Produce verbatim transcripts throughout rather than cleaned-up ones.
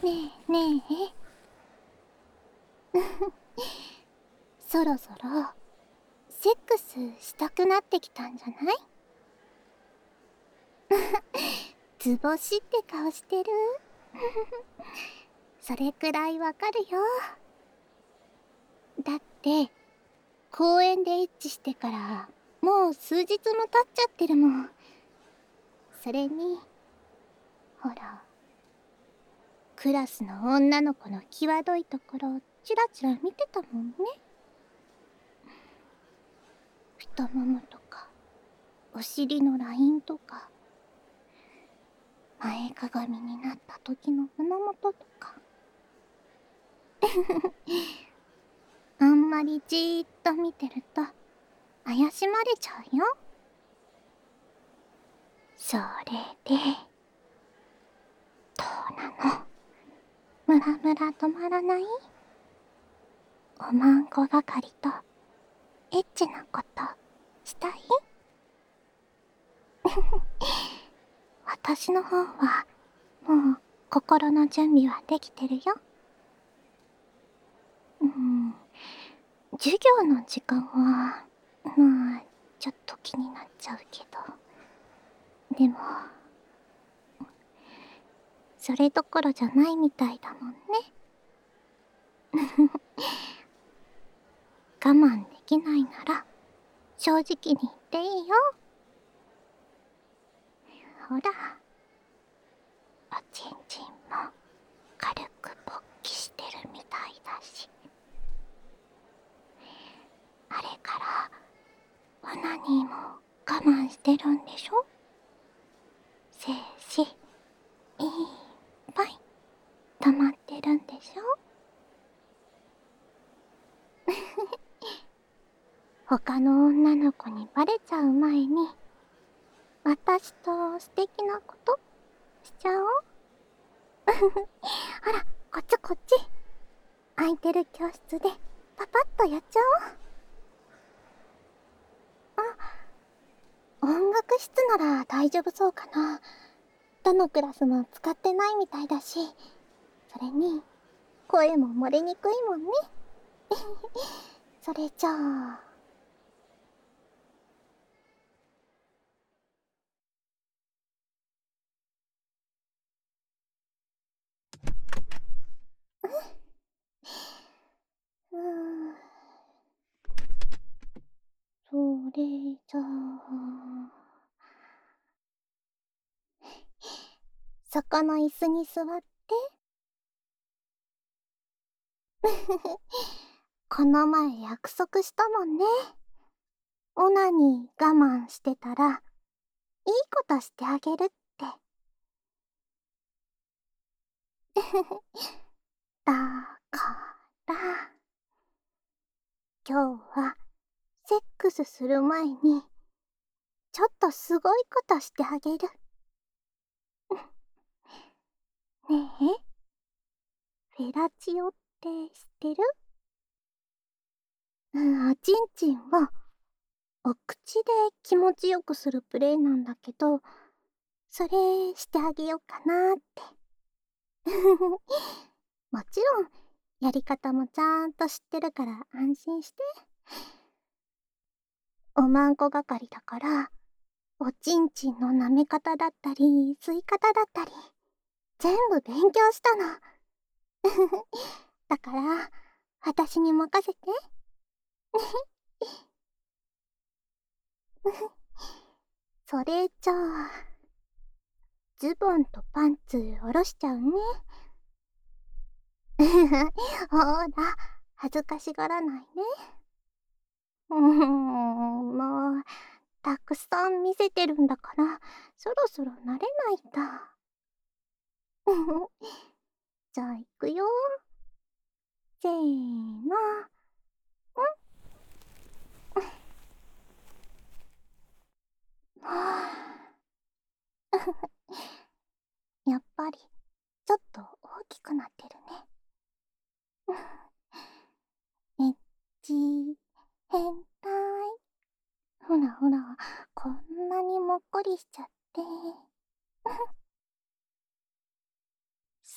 ねえねえそろそろセックスしたくなってきたんじゃない？図星って顔してるそれくらいわかるよ。だって公園でエッチしてからもう数日も経っちゃってるもん。それにほら、クラスの女の子の際どいところチラチラ見てたもんね。太ももとかお尻のラインとか、前かがみになった時の胸元とかあんまりじーっと見てると怪しまれちゃうよ。それでどうなの？ムラムラ止まらない？おまんこ係とエッチなことしたい？私の方はもう心の準備はできてるよ。うん、授業の時間はまあちょっと気になっちゃうけど、でもそれどころじゃないみたいだもんね。我慢できないなら正直に言っていいよ。ほら、おちんちんも軽く勃起してるみたいだし、あれからオナニーも我慢してるんでしょ？精子いっぱい溜まってるんでしょ？他の女の子にバレちゃう前に私と素敵なことしちゃおう。ほら、こっちこっち。空いてる教室でパパッとやっちゃおう。あ、音楽室なら大丈夫そうかな。どのクラスも使ってないみたいだし、それに声も漏れにくいもんね。それじゃあうーん、それじゃあそこの椅子に座って。この前約束したもんね。オナニー我慢してたらいいことしてあげるって。だから今日はセックスする前にちょっとすごいことしてあげる。ねえ、フェラチオって知ってる？うん、おちんちんをお口で気持ちよくするプレイなんだけど、それしてあげようかなって。もちろんやり方もちゃんと知ってるから安心して。おまんこ係だからおちんちんの舐め方だったり吸い方だったり全部勉強したの。だから私に任せて。それじゃあズボンとパンツ下ろしちゃうね。ほら、恥ずかしがらないね。うーん、もうたくさん見せてるんだからそろそろ慣れないだ。じゃあ行くよ。せーの。はあやっぱりちょっと大きくなってるね。エッチ変態。ほらほら、こんなにもっこりしちゃって。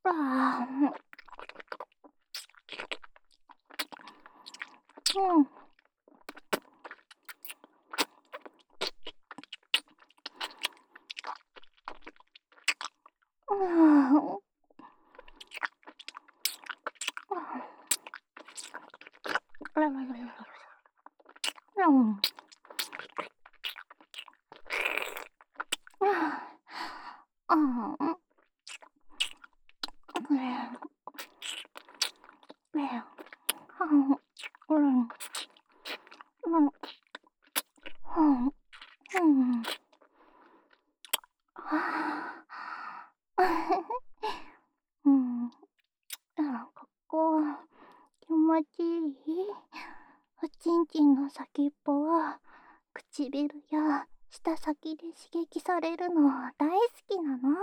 あー、うん。うん。うん。ああ、これ、ねえ、あん、うん、うん、うん、うん、はあ、うん、あ、ここ、気持ちいい？おちんちんの先っぽは、唇や舌先で刺激されるの大好きなの？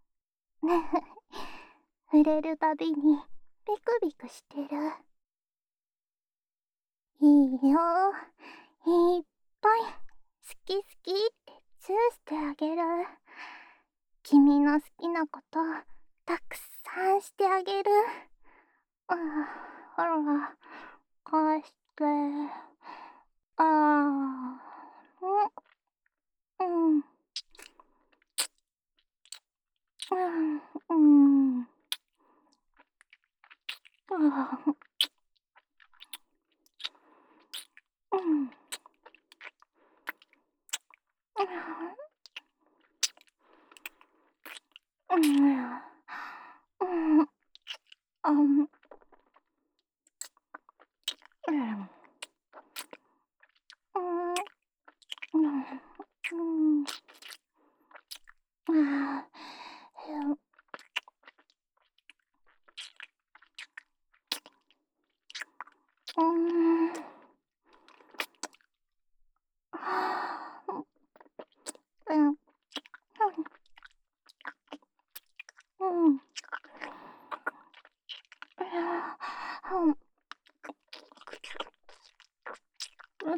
触れるたびにビクビクしてる。いいよ。いっぱい好き好きってチューしてあげる。君の好きなことたくさんしてあげる。ああ、ほら、こうして。ああ、うん、うん、うん、うん、ああ、うん、うん、うん、うん、あん、うん、うん、うん、うん、ああ、うん、はあ、うん、うん、うん、うん、うん、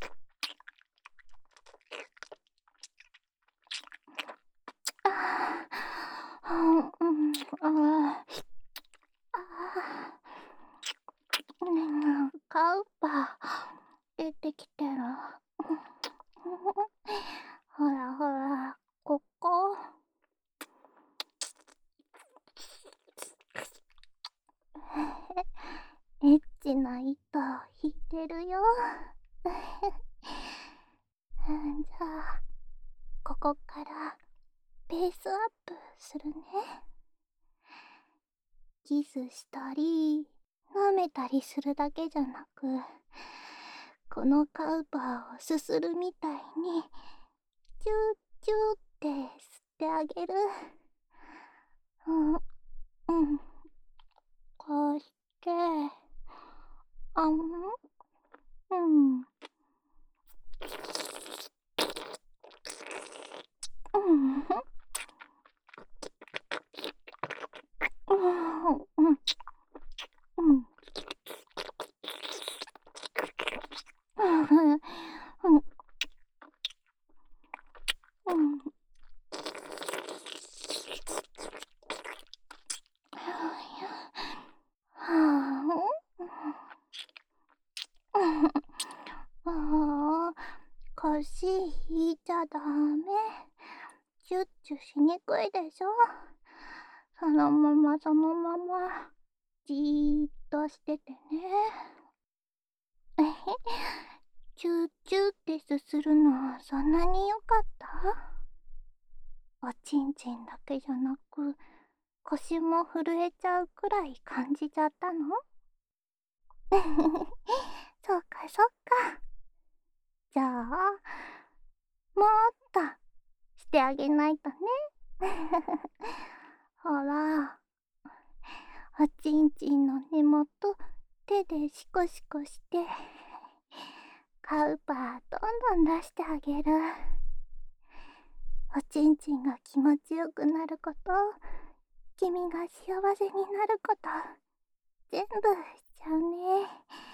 ああ、うん、ああ、うん、カウパ出てきてる。ほらほら、ここ。エッチな糸引いてるよ。うん、じゃあ、ここからペースアップするね。キスしたり、舐めたりするだけじゃなく、このカウパーをすするみたいに、チューチューって吸ってあげる。うん、うん、こうして、あん、うん、うん、うん、うん、うん、うん、うん、うん、はあ、ああ、腰引いちゃダメ。チュッチュしにくいでしょ。そのままそのまま、じーっとしててね。えへ、チューチューってすするの、そんなによかった？おちんちんだけじゃなく、腰も震えちゃうくらい感じちゃったの？そうかそうか。じゃあ、もっとしてあげないとね。ほら、おちんちんの根元、手でシコシコして、カウパーどんどん出してあげる。おちんちんが気持ちよくなること、君が幸せになること、全部しちゃうね。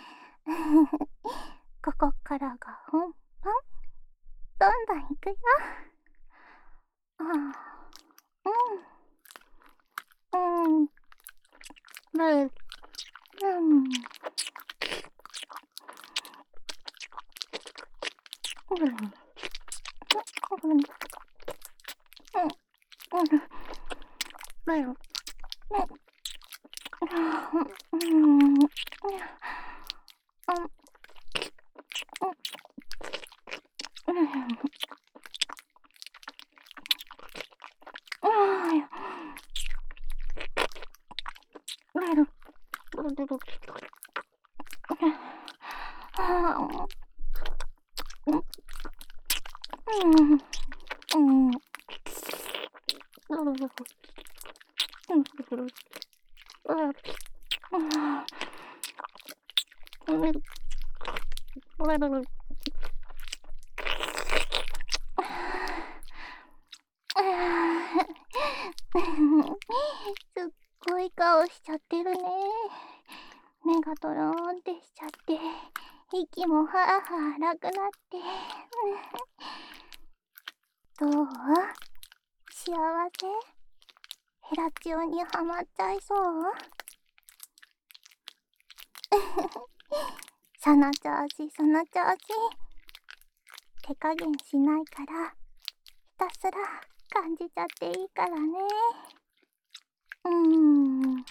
ここからが本番。どんどんいくよ。ああ、うん、うすっごい顔しちゃってるね。目がドローンってしちゃって、息もはあはあ荒くなって。どう？幸せ？ヘラチオにはまっちゃいそう？その調子その調子。手加減しないから、ひたすら感じちゃっていいからね。うーん。うん。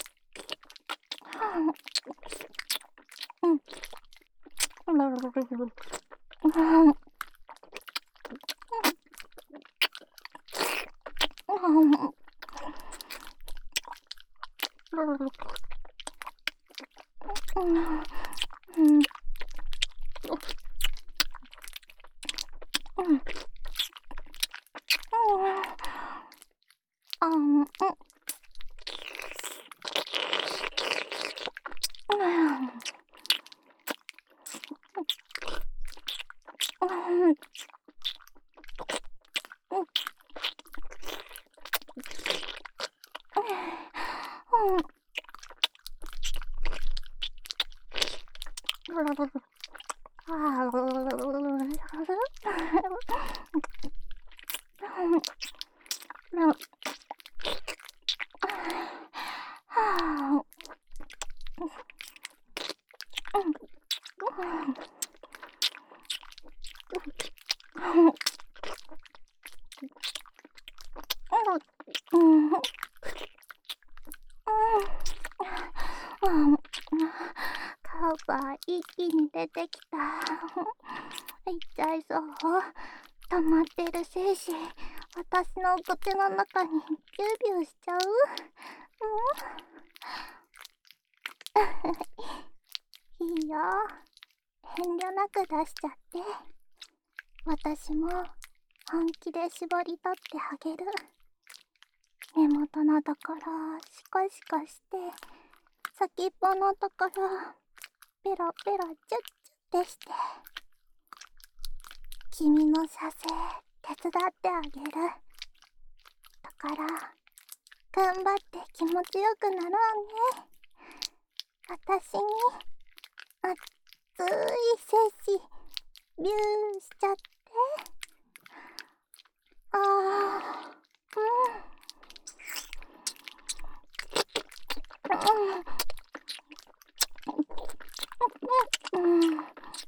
カウパー一気に出てきた。いっちゃいそう。溜まってる精子、私の口の中にビュービューしちゃう？うん、いいよ。遠慮なく出しちゃって。私も本気で絞り取ってあげる。根元のところシコシコして、先っぽのところペロペロチュッチュッてして、君の射精手伝ってあげる。だから頑張って気持ちよくなろうね。私に熱い精子ビューしちゃって。ああ、うんうんうんうん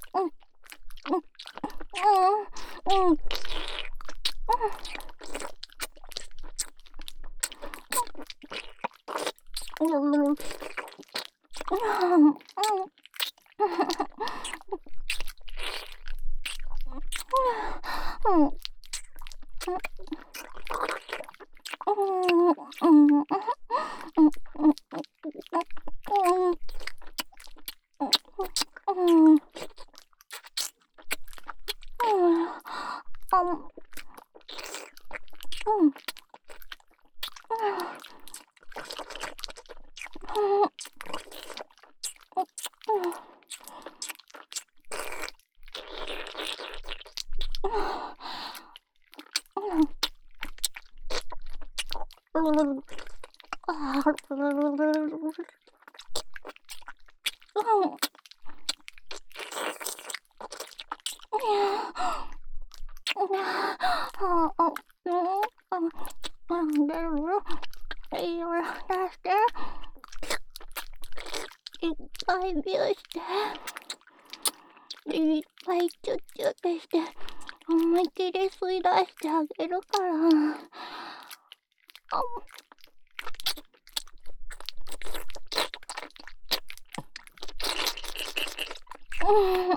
うんうんいっぱいビューして、いっぱいチュッチュってして、思いっきり吸い出してあげるから。あうん。うん。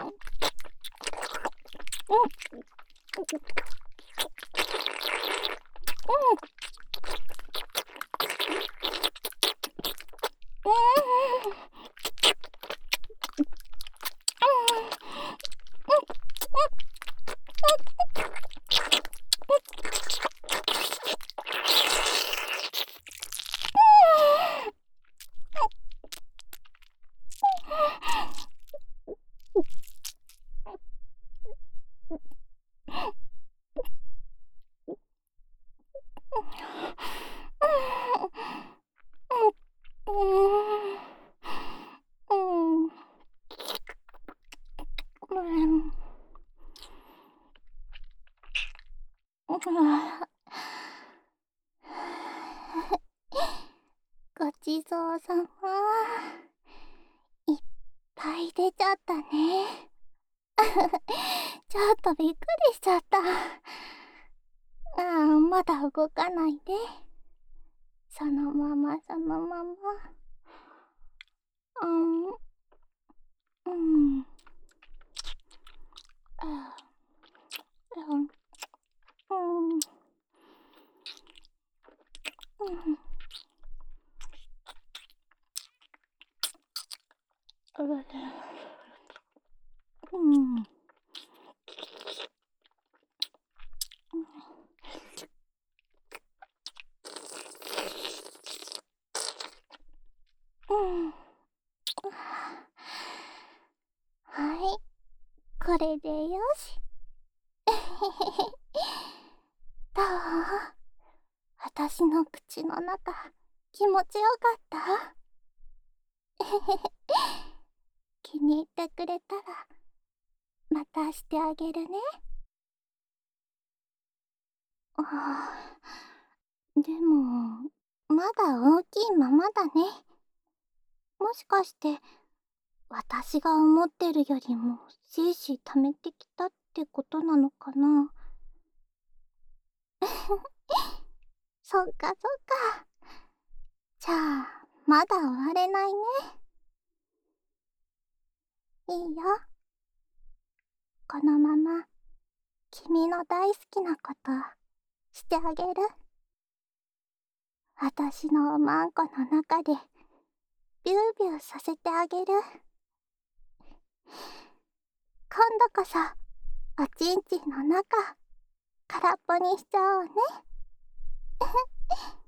ごちそうさま。いっぱい出ちゃったね。ちょっとびっくりしちゃった。ああ、まだ動かないで。そのままそのまま。うん。うん。あうん。うん。うん。うん。うん。はい、これでよし。どう？私の口の中、気持ちよかった？気に入ってくれたら、またしてあげるね。ああ、でも、まだ大きいままだね。もしかして、私が思ってるよりも精子溜めてきたってことなのかな。そっかそっか。じゃあ、まだ終われないね。いいよ。このまま、君の大好きなこと、してあげる。私のおまんこの中で、ビュービューさせてあげる。今度こそ、おちんちんの中、空っぽにしちゃおうね。